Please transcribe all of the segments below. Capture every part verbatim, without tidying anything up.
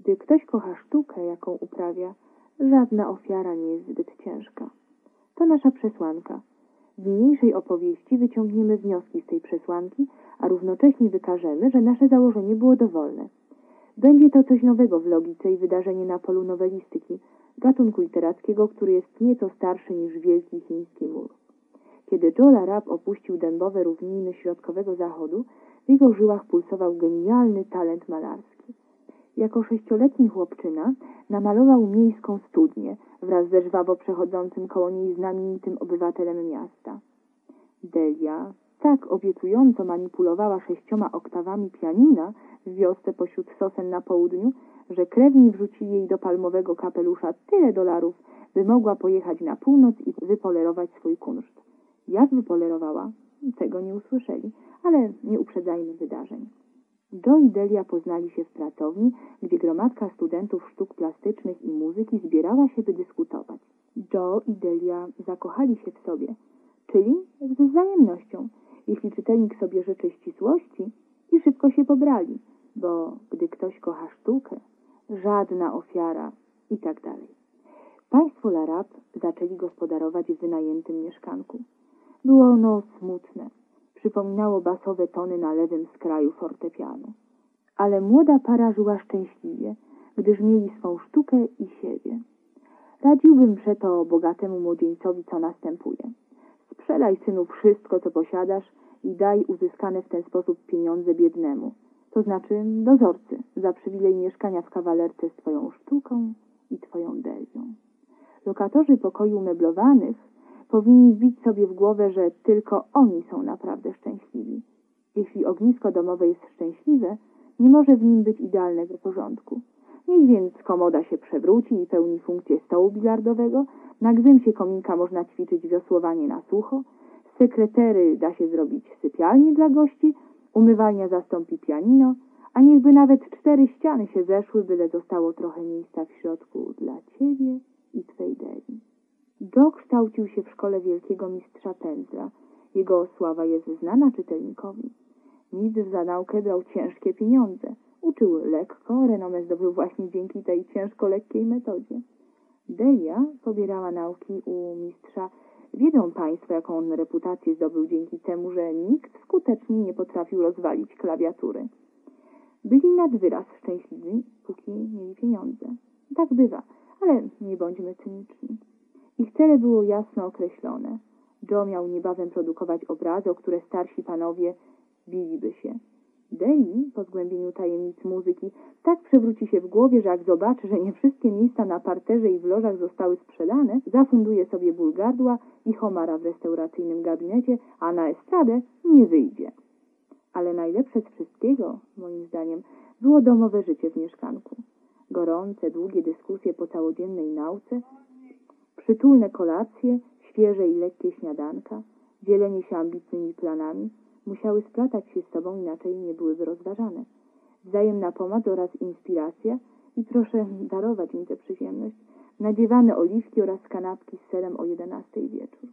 Gdy ktoś kocha sztukę, jaką uprawia, żadna ofiara nie jest zbyt ciężka. To nasza przesłanka. W niniejszej opowieści wyciągniemy wnioski z tej przesłanki, a równocześnie wykażemy, że nasze założenie było dowolne. Będzie to coś nowego w logice i wydarzenie na polu nowelistyki, gatunku literackiego, który jest nieco starszy niż Wielki Chiński Mur. Kiedy Joe LaRappe opuścił dębowe równiny środkowego zachodu, w jego żyłach pulsował genialny talent malarski. Jako sześcioletni chłopczyna namalował miejską studnię wraz ze żwawo przechodzącym koło niej znamienitym obywatelem miasta. Delia tak obiecująco manipulowała sześcioma oktawami pianina w wiosce pośród sosen na południu, że krewni wrzucili jej do palmowego kapelusza tyle dolarów, by mogła pojechać na północ i wypolerować swój kunszt. Jak wypolerowała? Tego nie usłyszeli, ale nie uprzedzajmy wydarzeń. Joe i Delia poznali się w pracowni, gdzie gromadka studentów sztuk plastycznych i muzyki zbierała się, by dyskutować. Joe i Delia zakochali się w sobie, czyli ze wzajemnością, jeśli czytelnik sobie życzy ścisłości, i szybko się pobrali, bo gdy ktoś kocha sztukę, żadna ofiara i tak dalej. Państwo LaRappe zaczęli gospodarować w wynajętym mieszkanku. Było ono smutne. Przypominało basowe tony na lewym skraju fortepianu. Ale młoda para żyła szczęśliwie, gdyż mieli swą sztukę i siebie. Radziłbym przeto bogatemu młodzieńcowi, co następuje. Sprzedaj, synu, wszystko, co posiadasz i daj uzyskane w ten sposób pieniądze biednemu, to znaczy dozorcy, za przywilej mieszkania w kawalerce z twoją sztuką i twoją Delią. Lokatorzy pokoi umeblowanych powinni wbić sobie w głowę, że tylko oni są naprawdę szczęśliwi. Jeśli ognisko domowe jest szczęśliwe, nie może w nim być idealnego porządku. Niech więc komoda się przewróci i pełni funkcję stołu bilardowego, na gzymsie kominka można ćwiczyć wiosłowanie na sucho, z sekretery da się zrobić sypialnię dla gości, umywalnia zastąpi pianino, a niechby nawet cztery ściany się zeszły, byle zostało trochę miejsca w środku dla ciebie i twej Deli. Joe kształcił się w szkole wielkiego mistrza pędzla. Jego sława jest znana czytelnikowi. Mistrz za naukę brał ciężkie pieniądze. Uczył lekko, renomę zdobył właśnie dzięki tej ciężko lekkiej metodzie. Delia pobierała nauki u mistrza. Wiedzą państwo, jaką on reputację zdobył dzięki temu, że nikt skutecznie nie potrafił rozwalić klawiatury. Byli nad wyraz szczęśliwi, póki mieli pieniądze. Tak bywa, ale nie bądźmy cyniczni. Ich cele było jasno określone. Joe miał niebawem produkować obrazy, o które starsi panowie biliby się. Deli, po zgłębieniu tajemnic muzyki, tak przewróci się w głowie, że jak zobaczy, że nie wszystkie miejsca na parterze i w lożach zostały sprzedane, zafunduje sobie ból gardła i homara w restauracyjnym gabinecie, a na estradę nie wyjdzie. Ale najlepsze z wszystkiego, moim zdaniem, było domowe życie w mieszkanku. Gorące, długie dyskusje po całodziennej nauce, przytulne kolacje, świeże i lekkie śniadanka, dzielenie się ambitnymi planami, musiały splatać się z sobą, inaczej nie byłyby rozważane. Wzajemna pomoc oraz inspiracja i proszę darować mi tę przyjemność, nadziewane oliwki oraz kanapki z serem o jedenastej wieczór.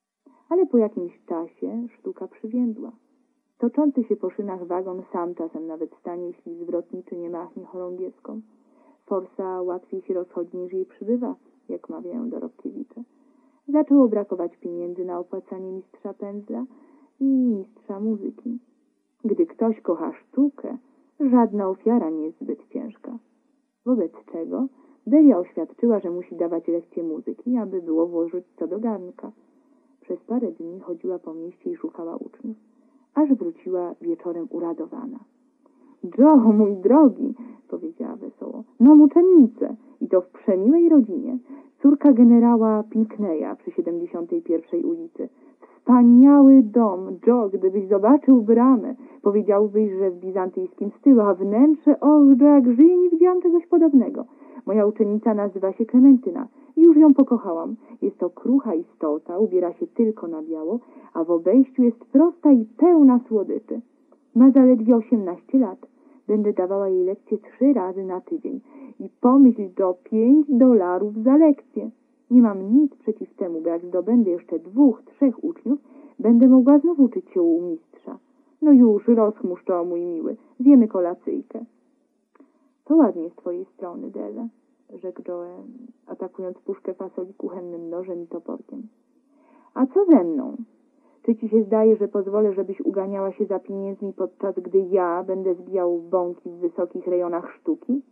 Ale po jakimś czasie sztuka przywiędła. Toczący się po szynach wagon sam czasem nawet stanie, jeśli zwrotniczy nie machnie chorągiewską. Forsa łatwiej się rozchodzi niż jej przybywa, jak mawiają dorobkiewicze. Zaczęło brakować pieniędzy na opłacanie mistrza pędzla i mistrza muzyki. Gdy ktoś kocha sztukę, żadna ofiara nie jest zbyt ciężka. Wobec czego Delia oświadczyła, że musi dawać lekcje muzyki, aby było włożyć co do garnka. Przez parę dni chodziła po mieście i szukała uczniów, aż wróciła wieczorem uradowana. Joe, mój drogi, powiedziała wesoło, mam uczennicę i to w przemiłej rodzinie. Córka generała Pinckneya przy siedemdziesiątej pierwszej ulicy. Wspaniały dom, Joe, gdybyś zobaczył bramę, powiedziałbyś, że w bizantyjskim stylu, a wnętrze, och, Joe, jak żyje, nie widziałam czegoś podobnego. Moja uczennica nazywa się Klementyna i już ją pokochałam. Jest to krucha istota, ubiera się tylko na biało, a w obejściu jest prosta i pełna słodyczy. Ma zaledwie osiemnaście lat. Będę dawała jej lekcje trzy razy na tydzień. I pomyśl, do pięć dolarów za lekcję. Nie mam nic przeciw temu, bo jak zdobędę jeszcze dwóch, trzech uczniów, będę mogła znów uczyć się u mistrza. No już, rozchmurz to, mój miły. Zjemy kolacyjkę. To ładnie z twojej strony, Dele, rzekł Joe, atakując puszkę fasoli kuchennym nożem i toporkiem. A co ze mną? Czy ci się zdaje, że pozwolę, żebyś uganiała się za pieniędzmi, podczas gdy ja będę zbijał bąki w wysokich rejonach sztuki?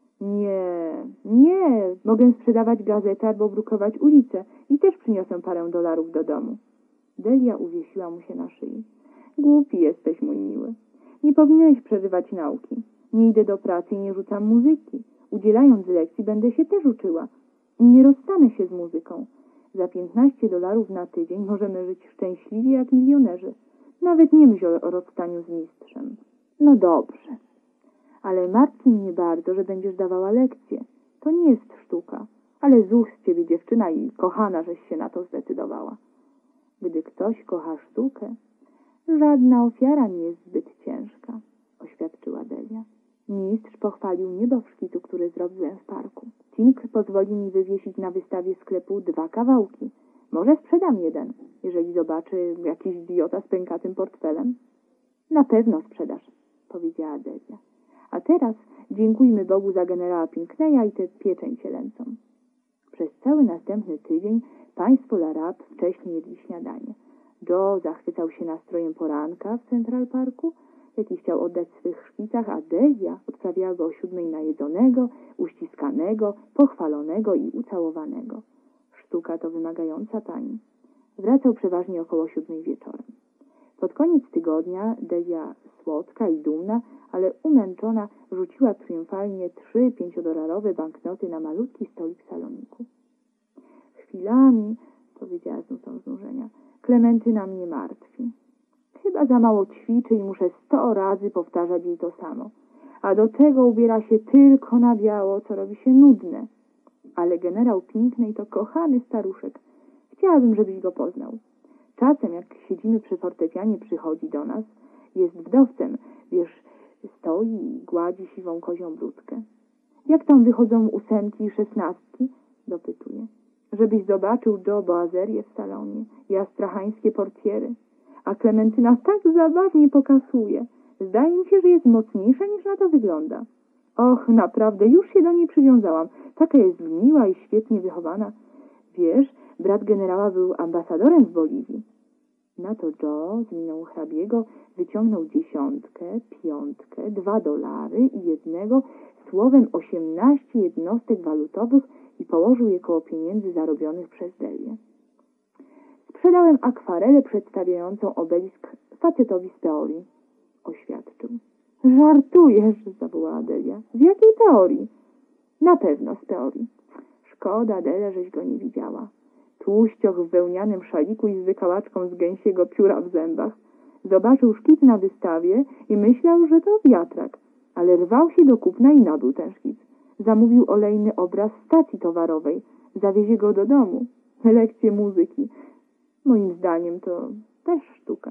Nie, nie, mogę sprzedawać gazetę albo brukować ulicę i też przyniosę parę dolarów do domu. Delia uwiesiła mu się na szyi. Głupi jesteś, mój miły. Nie powinieneś przerywać nauki. Nie idę do pracy i nie rzucam muzyki. Udzielając lekcji będę się też uczyła. Nie rozstanę się z muzyką. Za piętnaście dolarów na tydzień możemy żyć szczęśliwie jak milionerzy. Nawet nie myśl o rozstaniu z mistrzem. No dobrze. Ale martwi mnie bardzo, że będziesz dawała lekcje. To nie jest sztuka. Ale z ust ciebie, dziewczyna, i kochana, żeś się na to zdecydowała. Gdy ktoś kocha sztukę, żadna ofiara nie jest zbyt ciężka, oświadczyła Delia. Mistrz pochwalił mnie do szkicu, który zrobiłem w parku. Tink pozwoli mi wywiesić na wystawie sklepu dwa kawałki. Może sprzedam jeden, jeżeli zobaczy jakiś idiota z pękatym portfelem. Na pewno sprzedasz, powiedziała Delia. A teraz dziękujmy Bogu za generała Pinckneya i tę pieczeń cielęcą. Przez cały następny tydzień państwo Larab wcześniej jedli śniadanie. Joe zachwycał się nastrojem poranka w Central Parku, jaki chciał oddać swych szpicach, a Delia odprawiała go o siódmej najedzonego, uściskanego, pochwalonego i ucałowanego. Sztuka to wymagająca pani. Wracał przeważnie około siódmej wieczorem. Pod koniec tygodnia Delia, słodka i dumna, ale umęczona, rzuciła triumfalnie trzy pięciodolarowe banknoty na malutki stolik w saloniku. Chwilami, powiedziała z nutą znużenia, Klementyna mnie martwi. Chyba za mało ćwiczy i muszę sto razy powtarzać jej to samo. A do tego ubiera się tylko na biało, co robi się nudne. Ale generał Pinckney to kochany staruszek. Chciałabym, żebyś go poznał. Czasem, jak siedzimy przy fortepianie, przychodzi do nas. Jest wdowcem, wiesz, stoi i gładzi siwą kozią brudkę. Jak tam wychodzą ósemki i szesnastki? Dopytuje. Żebyś zobaczył Joe boazerię w salonie i astrachańskie portiery. A Klementyna tak zabawnie pokasuje. Zdaje mi się, że jest mocniejsza, niż na to wygląda. Och, naprawdę, już się do niej przywiązałam. Taka jest miła i świetnie wychowana. Wiesz, brat generała był ambasadorem w Boliwii. Na to Joe z miną hrabiego wyciągnął dziesiątkę, piątkę, dwa dolary i jednego, słowem osiemnaście jednostek walutowych i położył je koło pieniędzy zarobionych przez Delię. Sprzedałem akwarelę przedstawiającą obelisk facetowi z teorii, oświadczył. Żartujesz, zawołała Delia. Z jakiej teorii? Na pewno z teorii. Szkoda, Delia, żeś go nie widziała. Tłuścioch w wełnianym szaliku i z wykałaczką z gęsiego pióra w zębach. Zobaczył szkic na wystawie i myślał, że to wiatrak, ale rwał się do kupna i nabył ten szkic. Zamówił olejny obraz stacji towarowej. Zawiezie go do domu. Lekcje muzyki. Moim zdaniem to też sztuka.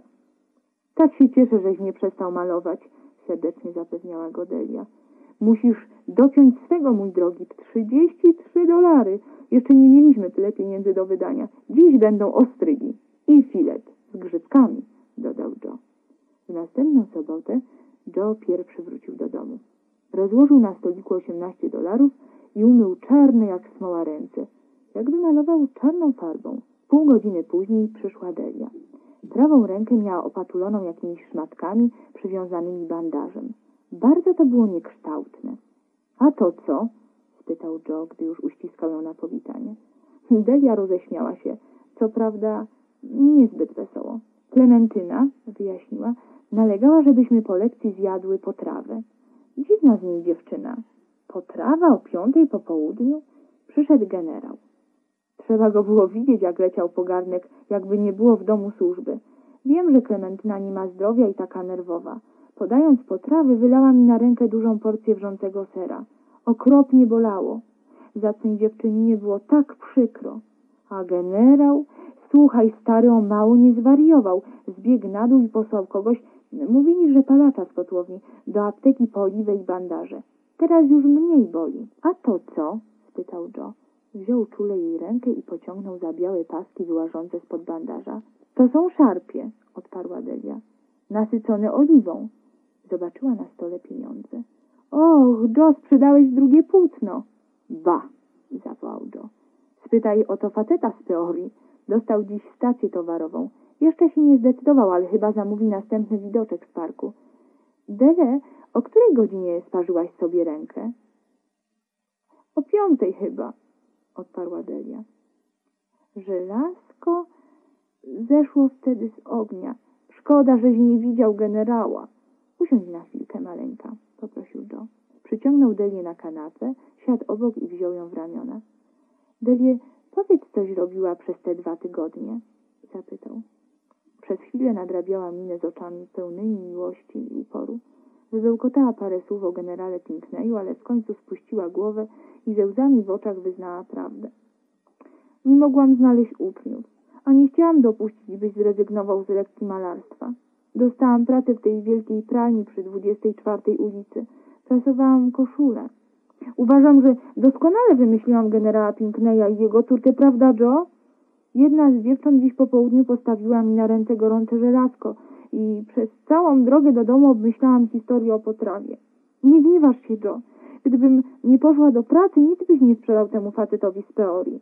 Tak się cieszę, żeś nie przestał malować, serdecznie zapewniała go Delia. Musisz dopiąć swego, mój drogi, trzydzieści trzy dolary. Jeszcze nie mieliśmy tyle pieniędzy do wydania. Dziś będą ostrygi i filet z grzybkami, dodał Joe. W następną sobotę Joe pierwszy wrócił do domu. Rozłożył na stoliku osiemnaście dolarów i umył czarne jak smoła ręce. Jakby malował czarną farbą. Pół godziny później przyszła Delia. Prawą rękę miała opatuloną jakimiś szmatkami przywiązanymi bandażem. Bardzo to było niekształtne. A to co? Spytał Joe, gdy już uściskał ją na powitanie. Delia roześmiała się. Co prawda niezbyt wesoło. Klementyna, wyjaśniła, nalegała, żebyśmy po lekcji zjadły potrawę. Dziwna z niej dziewczyna. Potrawa o piątej po południu? Przyszedł generał. Trzeba go było widzieć, jak leciał po garnek, jakby nie było w domu służby. Wiem, że Klementyna nie ma zdrowia i taka nerwowa. Podając potrawy, wylała mi na rękę dużą porcję wrzącego sera. Okropnie bolało. Zacnej dziewczyninie było tak przykro. A generał? Słuchaj, stary, o mało nie zwariował. Zbiegł na dół i posłał kogoś, mówili, że palacza z kotłowni, do apteki po oliwę i bandaże. Teraz już mniej boli. A to co? Spytał Joe. Wziął czule jej rękę i pociągnął za białe paski wyłażące spod bandaża. To są szarpie, odparła Delia. Nasycone oliwą. Zobaczyła na stole pieniądze. Och, Joe, sprzedałeś drugie płótno. Ba, zawołał Joe. Spytaj o to faceta z teorii. Dostał dziś stację towarową. Jeszcze się nie zdecydował, ale chyba zamówi następny widoczek z parku. Dele, o której godzinie sparzyłaś sobie rękę? O piątej chyba, odparła Delia. Żelazko zeszło wtedy z ognia. Szkoda, żeś nie widział generała. Usiądź na chwilkę, maleńka, poprosił Joe. Przyciągnął Delię na kanapę, siadł obok i wziął ją w ramiona. Delie, powiedz, coś robiła przez te dwa tygodnie? Zapytał. Przez chwilę nadrabiała minę z oczami pełnymi miłości i uporu. Wybełkotała parę słów o generale Pinckneyu, ale w końcu spuściła głowę i ze łzami w oczach wyznała prawdę. Nie mogłam znaleźć uczniów, a nie chciałam dopuścić, byś zrezygnował z lekcji malarstwa. Dostałam pracę w tej wielkiej pralni przy dwudziestej czwartej ulicy. Prasowałam koszulę. Uważam, że doskonale wymyśliłam generała Pinckneya i jego córkę, prawda, Joe? Jedna z dziewcząt dziś po południu postawiła mi na ręce gorące żelazko i przez całą drogę do domu obmyślałam historię o potrawie. Nie gniewasz się, Joe. Gdybym nie poszła do pracy, nic byś nie sprzedał temu facetowi z teorii.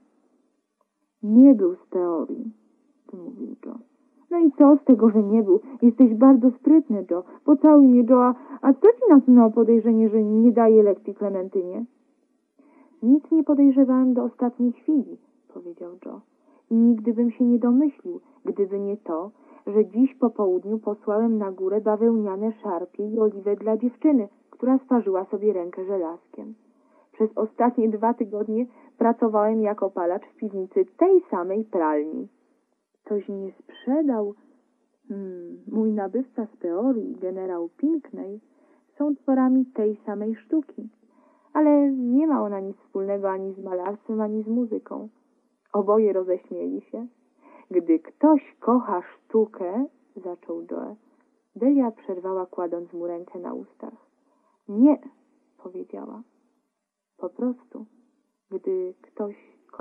Nie był z teorii, mówił Joe. No i co z tego, że nie był? Jesteś bardzo sprytny, Joe. Pocałuj mnie, Joe. A, a co ci nasunęło podejrzenie, że nie daje lekcji Klementynie? Nic nie podejrzewałem do ostatniej chwili, powiedział Joe. I nigdy bym się nie domyślił, gdyby nie to, że dziś po południu posłałem na górę bawełniane szarpie i oliwę dla dziewczyny, która sparzyła sobie rękę żelazkiem. Przez ostatnie dwa tygodnie pracowałem jako palacz w piwnicy tej samej pralni. Ktoś nie sprzedał. Hmm, mój nabywca z teorii, generał Pinckney, są tworami tej samej sztuki. Ale nie ma ona nic wspólnego ani z malarstwem, ani z muzyką. Oboje roześmieli się. Gdy ktoś kocha sztukę, zaczął Joe. Delia przerwała, kładąc mu rękę na ustach. Nie, powiedziała. Po prostu, gdy ktoś